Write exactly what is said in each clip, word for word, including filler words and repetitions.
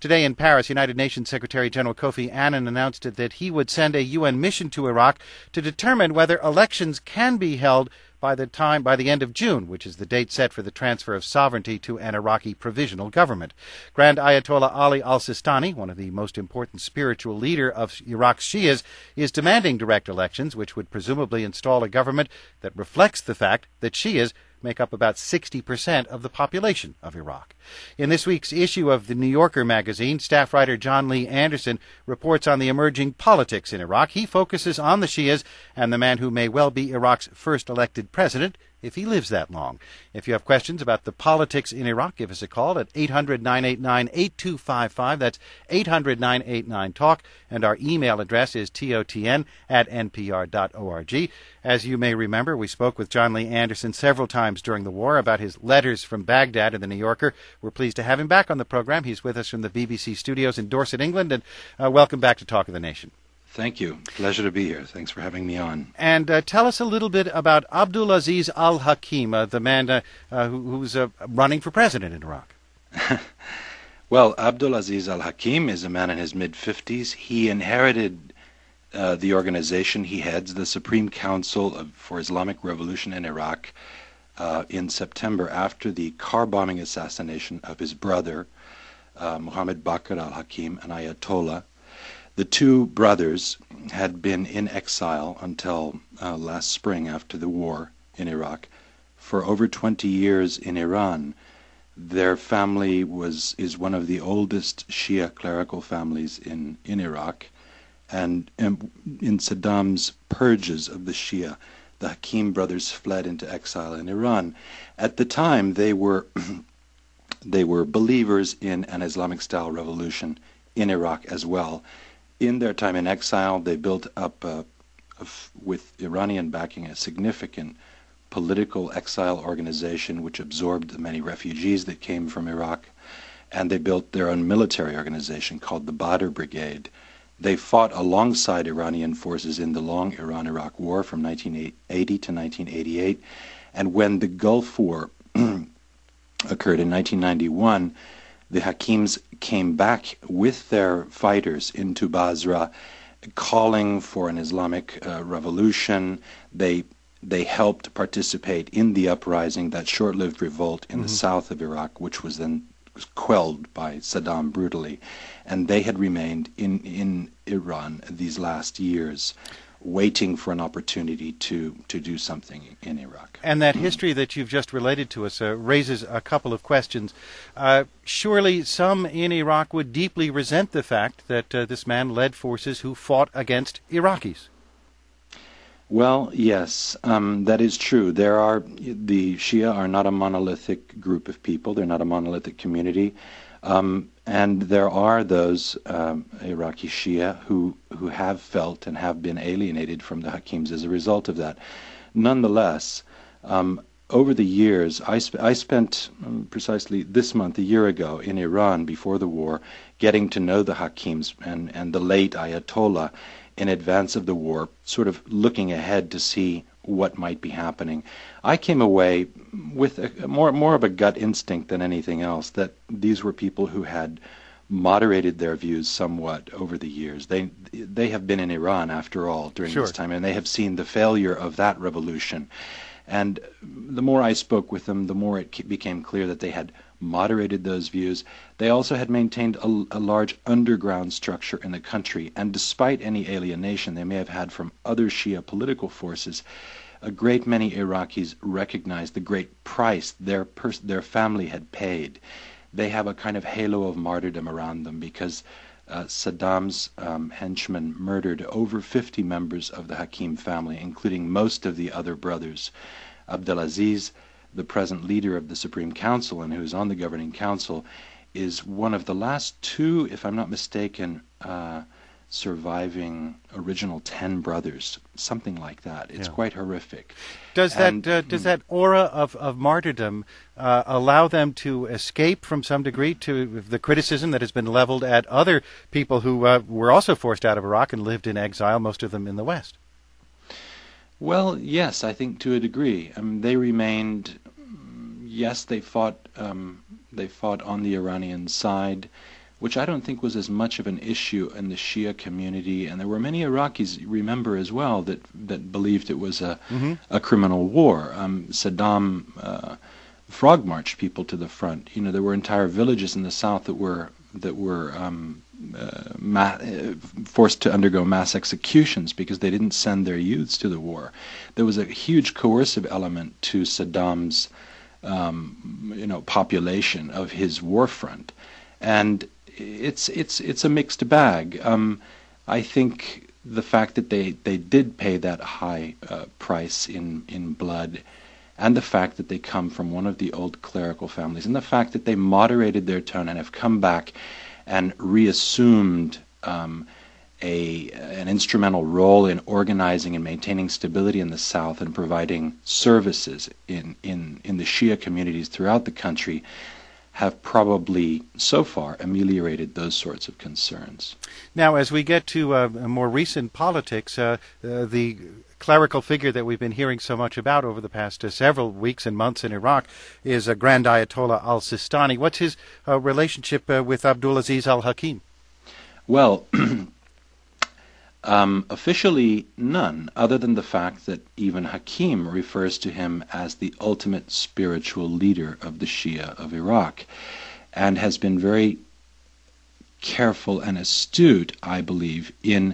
Today in Paris, United Nations Secretary General Kofi Annan announced that he would send a U N mission to Iraq to determine whether elections can be held by the time by the end of June, which is the date set for the transfer of sovereignty to an Iraqi provisional government. Grand Ayatollah Ali al-Sistani, one of the most important spiritual leader of Iraq's Shias, is demanding direct elections, which would presumably install a government that reflects the fact that Shias make up about sixty percent of the population of Iraq. In this week's issue of the New Yorker magazine, staff writer John Lee Anderson reports on the emerging politics in Iraq. He focuses on the Shias and the man who may well be Iraq's first elected president, if he lives that long. If you have questions about the politics in Iraq, give us a call at eight hundred, nine eight nine, eight two five five. That's eight hundred, nine eight nine, talk. And our email address is totn at npr.org. As you may remember, we spoke with John Lee Anderson several times during the war about his letters from Baghdad in the New Yorker. We're pleased to have him back on the program. He's with us from the B B C studios in Dorset, England. And uh, welcome back to Talk of the Nation. Thank you. Pleasure to be here. Thanks for having me on. And uh, tell us a little bit about Abdulaziz al-Hakim, uh, the man uh, uh, who, who's uh, running for president in Iraq. Well, Abdulaziz al-Hakim is a man in his mid-fifties. He inherited uh, the organization he heads, the Supreme Council of, for Islamic Revolution in Iraq, uh, in September after the car bombing assassination of his brother, uh, Muhammad Bakr al-Hakim, an Ayatollah. The two brothers had been in exile until uh, last spring after the war in Iraq. For over twenty years in Iran, their family was is one of the oldest Shia clerical families in, in Iraq. And in, in Saddam's purges of the Shia, the Hakim brothers fled into exile in Iran. At the time, they were they were believers in an Islamic-style revolution in Iraq as well. In their time in exile, they built up, uh, with Iranian backing, a significant political exile organization which absorbed the many refugees that came from Iraq, and they built their own military organization called the Badr Brigade. They fought alongside Iranian forces in the long Iran-Iraq War from nineteen eighty to nineteen eighty-eight, and when the Gulf War occurred in nineteen ninety-one, the Hakims came back with their fighters into Basra, calling for an Islamic uh, revolution. They they helped participate in the uprising, that short-lived revolt in mm-hmm. the south of Iraq, which was then quelled by Saddam brutally. And they had remained in, in Iran these last years, waiting for an opportunity to, to do something in Iraq. And that history that you've just related to us uh, raises a couple of questions. Uh, surely some in Iraq would deeply resent the fact that uh, this man led forces who fought against Iraqis. Well, yes, um, that is true. There are, the Shia are not a monolithic group of people. They're not a monolithic community. Um, and there are those um, Iraqi Shia who, who have felt and have been alienated from the Hakims as a result of that. Nonetheless, um, over the years, I, sp I spent um, precisely this month, a year ago, in Iran before the war, getting to know the Hakims and, and the late Ayatollah in advance of the war, sort of looking ahead to see what might be happening. I came away with a, more more of a gut instinct than anything else that these were people who had moderated their views somewhat over the years. They they have been in Iran, after all, during Sure. this time, and they have seen the failure of that revolution. And the more I spoke with them, the more it became clear that they had moderated those views. They also had maintained a, a large underground structure in the country, and despite any alienation they may have had from other Shia political forces, a great many Iraqis recognized the great price their pers their family had paid. They have a kind of halo of martyrdom around them because uh, Saddam's um, henchmen murdered over fifty members of the Hakim family, including most of the other brothers. Abdulaziz, the present leader of the Supreme Council and who's on the governing council, is one of the last two, if I'm not mistaken, uh, surviving original ten brothers, something like that. It's Yeah. quite horrific. Does And, that uh, does that aura of, of martyrdom uh, allow them to escape from some degree to the criticism that has been leveled at other people who uh, were also forced out of Iraq and lived in exile, most of them in the West? Well, yes, I think to a degree. I mean, they remained. Yes, they fought. Um, they fought on the Iranian side. which I don't think was as much of an issue in the Shia community. And there were many Iraqis, remember as well, that that believed it was a mm-hmm. a criminal war. Um, Saddam uh, frog marched people to the front. You know, there were entire villages in the south that were that were um, uh, ma- forced to undergo mass executions because they didn't send their youths to the war. There was a huge coercive element to Saddam's um, you know population of his war front, and it's it's it's a mixed bag. Um, I think the fact that they, they did pay that high uh, price in, in blood, and the fact that they come from one of the old clerical families, and the fact that they moderated their tone and have come back and reassumed um, a an instrumental role in organizing and maintaining stability in the South and providing services in, in, in the Shia communities throughout the country, have probably so far ameliorated those sorts of concerns. Now, as we get to uh, more recent politics, uh, uh, the clerical figure that we've been hearing so much about over the past uh, several weeks and months in Iraq is uh, Grand Ayatollah al-Sistani. What's his uh, relationship uh, with Abdulaziz al-Hakim? Well, Um, officially none, other than the fact that even Hakim refers to him as the ultimate spiritual leader of the Shia of Iraq, and has been very careful and astute, I believe, in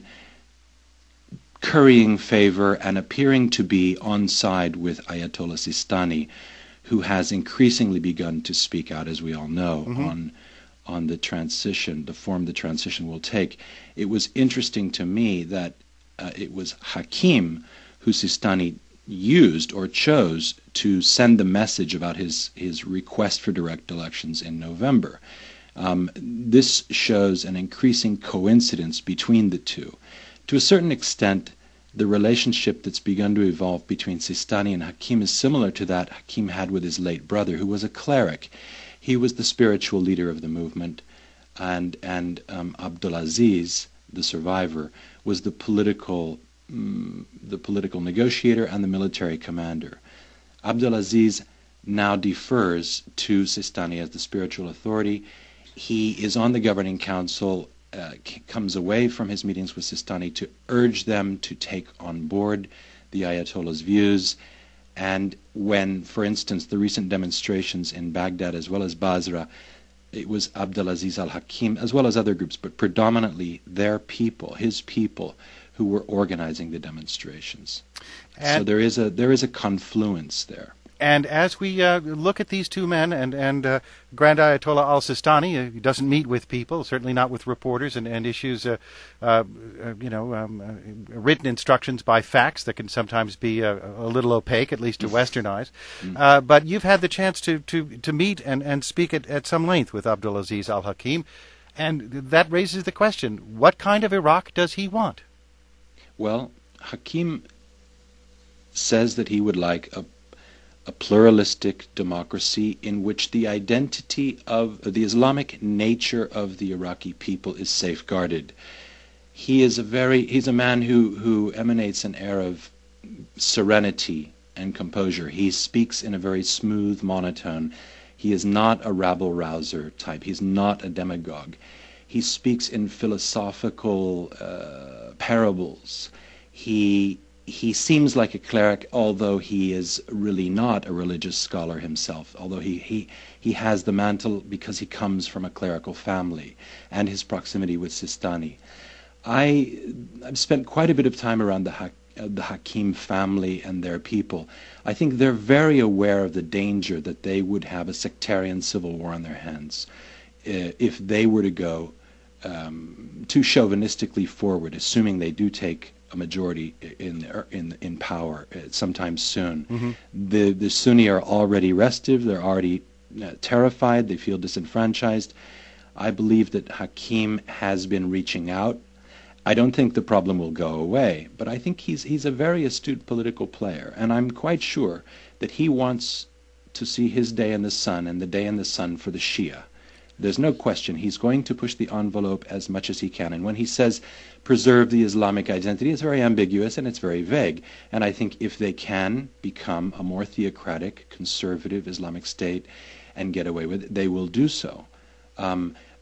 currying favor and appearing to be on side with Ayatollah Sistani, who has increasingly begun to speak out, as we all know, mm-hmm. on on the transition, the form the transition will take. It was interesting to me that uh, it was Hakim who Sistani used or chose to send the message about his, his request for direct elections in November. Um, this shows an increasing coincidence between the two. To a certain extent, the relationship that's begun to evolve between Sistani and Hakim is similar to that Hakim had with his late brother, who was a cleric. He was the spiritual leader of the movement, and and um, Abdulaziz, the survivor, was the political um, the political negotiator and the military commander. Abdulaziz now defers to Sistani as the spiritual authority. He is on the governing council, uh, c- comes away from his meetings with Sistani to urge them to take on board the Ayatollah's views. And when, for instance, the recent demonstrations in Baghdad as well as Basra, it was Abdulaziz al-Hakim as well as other groups, but predominantly their people, his people, who were organizing the demonstrations. And so there is a there is a confluence there. And as we uh, look at these two men, and, and uh, Grand Ayatollah al-Sistani, uh, he doesn't meet with people, certainly not with reporters, and, and issues, uh, uh, uh, you know, um, uh, written instructions by fax that can sometimes be uh, a little opaque, at least to Western eyes. Uh, but you've had the chance to, to, to meet and, and speak at, at some length with Abdulaziz al-Hakim, and that raises the question, what kind of Iraq does he want? Well, Hakim says that he would like a a pluralistic democracy in which the identity of the Islamic nature of the Iraqi people is safeguarded. He is a very he's a man who, who emanates an air of serenity and composure. He speaks in a very smooth monotone. He is not a rabble-rouser type. He's not a demagogue. He speaks in philosophical uh, parables. He He seems like a cleric, although he is really not a religious scholar himself, although he, he, he has the mantle because he comes from a clerical family and his proximity with Sistani. I, I've spent quite a bit of time around the, ha- uh, the Hakim family and their people. I think they're very aware of the danger that they would have a sectarian civil war on their hands uh, if they were to go um, too chauvinistically forward, assuming they do take a majority in in in power sometime soon. Mm-hmm. The the Sunni are already restive. They're already uh, terrified. They feel disenfranchised. I believe that Hakim has been reaching out. I don't think the problem will go away, but I think he's he's a very astute political player, and I'm quite sure that he wants to see his day in the sun and the day in the sun for the Shia. There's no question he's going to push the envelope as much as he can. And when he says preserve the Islamic identity, it's very ambiguous and it's very vague. And I think if they can become a more theocratic, conservative Islamic state and get away with it, they will do so. Um,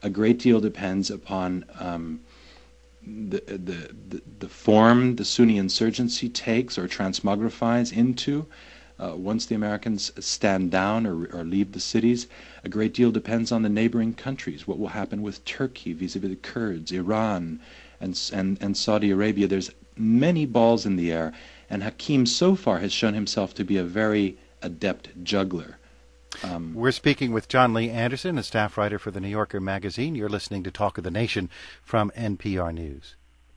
A great deal depends upon um, the, the, the, the form the Sunni insurgency takes or transmogrifies into. Uh, once the Americans stand down or, or leave the cities, a great deal depends on the neighboring countries. What will happen with Turkey vis-a-vis the Kurds, Iran, and, and, and Saudi Arabia? There's many balls in the air, and Hakim so far has shown himself to be a very adept juggler. Um, We're speaking with John Lee Anderson, a staff writer for the New Yorker magazine. You're listening to Talk of the Nation from N P R News.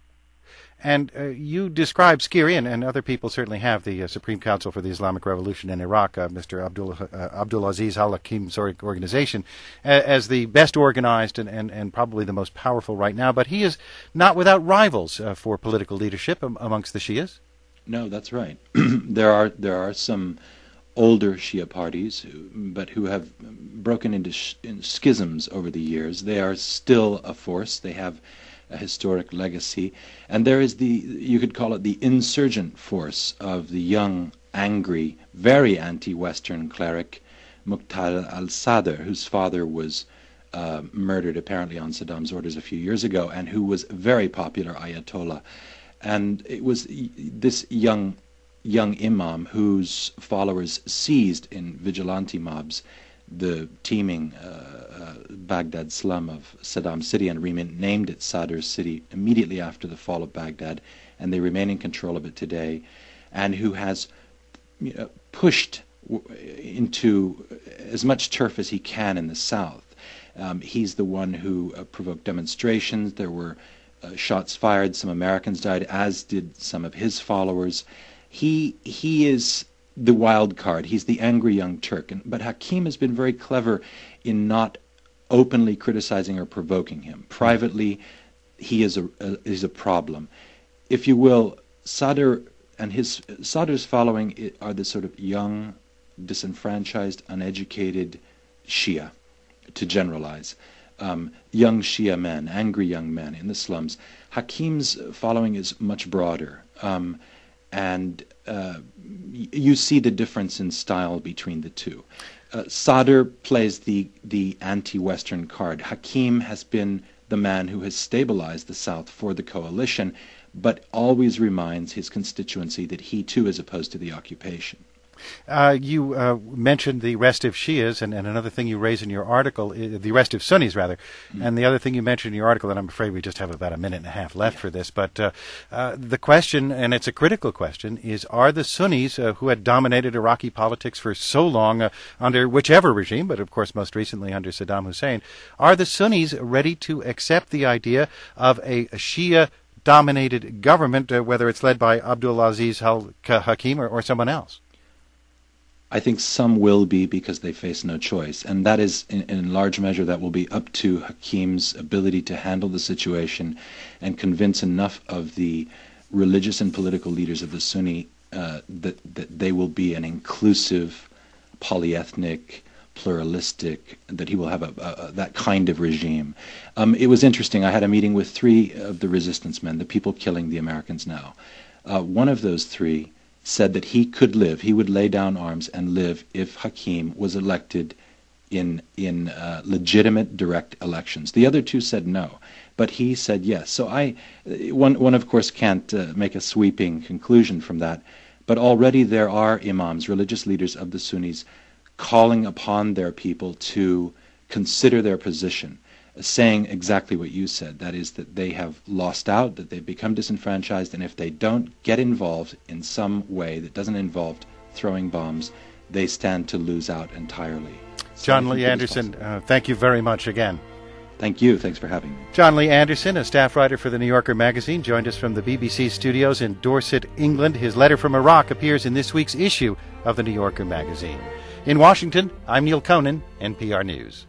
And uh, you describe Skiri, and, and other people certainly have, the uh, Supreme Council for the Islamic Revolution in Iraq, uh, Mister Abdul, uh, Abdulaziz al-Hakim's organization, uh, as the best organized and, and, and probably the most powerful right now. But he is not without rivals uh, for political leadership um, amongst the Shias. No, that's right. there are there are some older Shia parties, who, but who have broken into sh- in schisms over the years. They are still a force. They have a historic legacy, and there is the, you could call it the insurgent force of the young, angry, very anti-Western cleric Muqtada al-Sadr, whose father was uh, murdered apparently on Saddam's orders a few years ago, and who was a very popular Ayatollah. And it was this young young imam whose followers seized in vigilante mobs the teeming uh, uh, Baghdad slum of Saddam City and renamed it Sadr City immediately after the fall of Baghdad, and they remain in control of it today, and who has you know, pushed w- into as much turf as he can in the south. Um, he's the one who uh, provoked demonstrations. There were uh, shots fired. Some Americans died, as did some of his followers. He he is the wild card. He's the angry young Turk. And, but Hakim has been very clever in not openly criticizing or provoking him. Privately, he is a, a is a problem. If you will, Sadr and his Sadr's following are the sort of young, disenfranchised, uneducated Shia, to generalize. Um, young Shia men, angry young men in the slums. Hakim's following is much broader. Um, and uh, you see the difference in style between the two. Uh, Sadr plays the, the anti-Western card. Hakim has been the man who has stabilized the South for the coalition, but always reminds his constituency that he too is opposed to the occupation. Uh, you uh, mentioned the restive Shias, and, and another thing you raise in your article, uh, the restive Sunnis, rather, mm-hmm. and the other thing you mentioned in your article, and I'm afraid we just have about a minute and a half left yeah. for this, but uh, uh, the question, and it's a critical question, is are the Sunnis, uh, who had dominated Iraqi politics for so long, uh, under whichever regime, but of course most recently under Saddam Hussein, are the Sunnis ready to accept the idea of a Shia-dominated government, uh, whether it's led by Abdulaziz al-Hakim or, or someone else? I think some will be because they face no choice, and that is, in, in large measure, that will be up to Hakim's ability to handle the situation and convince enough of the religious and political leaders of the Sunni uh, that, that they will be an inclusive, polyethnic, pluralistic, that he will have a, a, a, that kind of regime. Um, it was interesting. I had a meeting with three of the resistance men, the people killing the Americans now. Uh, one of those three said that he could live, he would lay down arms and live if Hakim was elected in in uh, legitimate direct elections. The other two said no, but he said yes. So I, one one of course can't uh, make a sweeping conclusion from that, but already there are imams, religious leaders of the Sunnis, calling upon their people to consider their position, saying exactly what you said, that is that they have lost out, that they've become disenfranchised, and if they don't get involved in some way that doesn't involve throwing bombs, they stand to lose out entirely. So John Lee Anderson, uh, thank you very much again. Thank you. Thanks for having me. John Lee Anderson, a staff writer for the New Yorker magazine, joined us from the B B C studios in Dorset, England. His letter from Iraq appears in this week's issue of the New Yorker magazine. In Washington, I'm Neil Conan, N P R News.